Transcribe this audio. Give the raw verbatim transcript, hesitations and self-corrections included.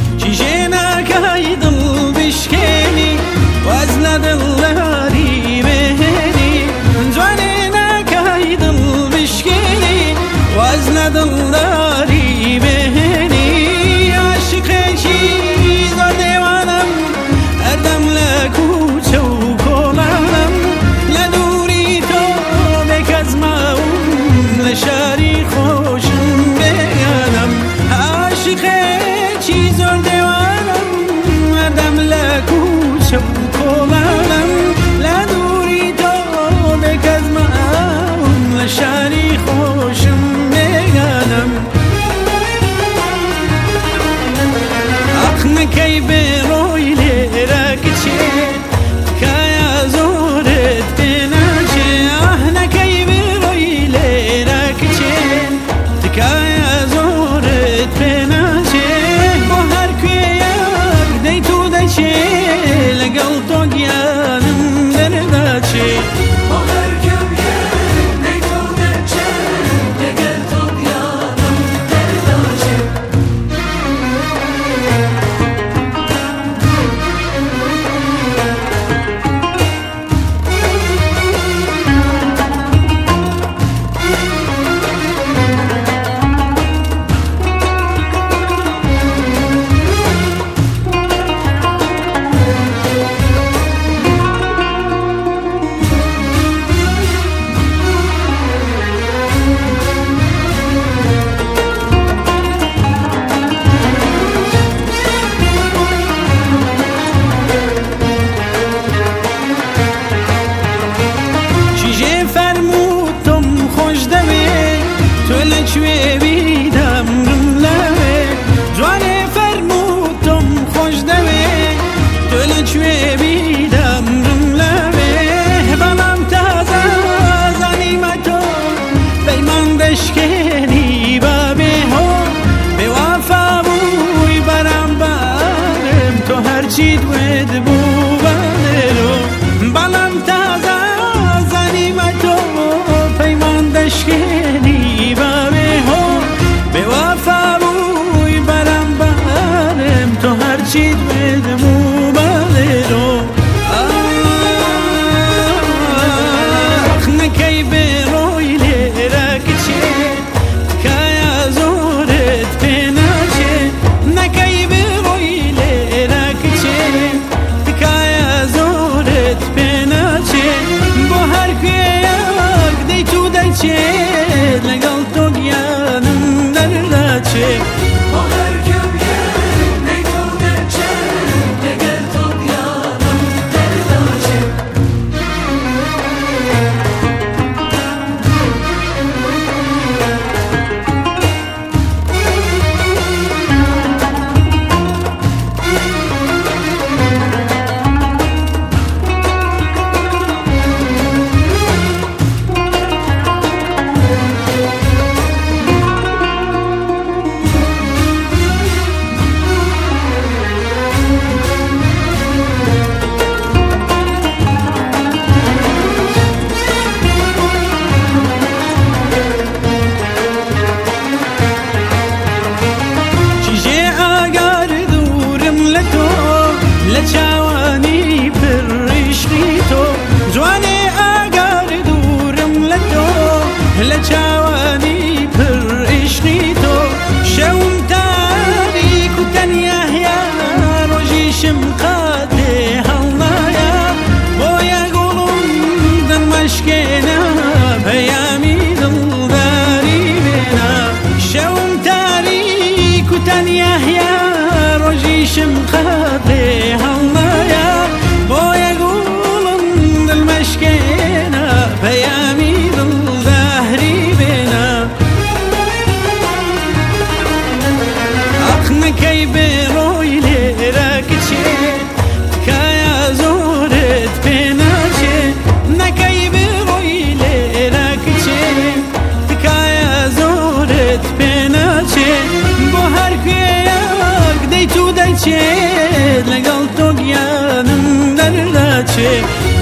چیژه نکای دل بشکنی واز ندلاری بهنی جوانه نکای دل بشکنی واز ندلاری بهنی عاشق چیز و دیوانم اردم لکوچه و کلانم لدوری تو بکز ماون لشاری خوشم بیانم عاشق چیز و دیوانم اردم لکوچه و کلانم لدوری تو بکز ماون لشاری خوشم بیانم اخ نکی بروی لیرک چه کایا زورت بناچه اه نکی بروی لیرک چه کایا زورت بناچه با هر کویک دی تو دچه لگل تو گیانم درداچه چوی بیدم رملوه جوانه فرمودم خوش دوه دل چوی بیدم رملوه بلام تازه زنیمتو پیمان بشکنی بابه ها به وفا بوی برم برم تو هرچی دوید بو بلرو بلام تازه زنیمتو پیمان بشکنی بابه به وفا بوی برم برم تو هرچی بدمو بلرو آخ نکی بروی لیرک چه کایا زورت بناچه نکی بروی لیرک چه کایا زورت بناچه با هر کویک دی تو دچه لگل تو گیانم درداچه با هر کویک دی تو دچه لگل تو گیانم درداچه لچوانی پر عشقی تو جوانه اگر دورم لتو لچوانی پر عشقی تو شوم تاریک و تنیه یا روشیشم قاده هلنایا بایا گلم دن مشکنا پیامی دلداری بنا شوم تاریک و تنیه یا روشیشم قاده هلنایا بایا گلم دل مشکنا پیامی دلداری بنا اخ نکی بروی لیرک چه کایا زورت بناچه نکی بروی لیرک چه کایا زورت بناچه با هر کویک دی تو دچه لگل تو گیانم درداچه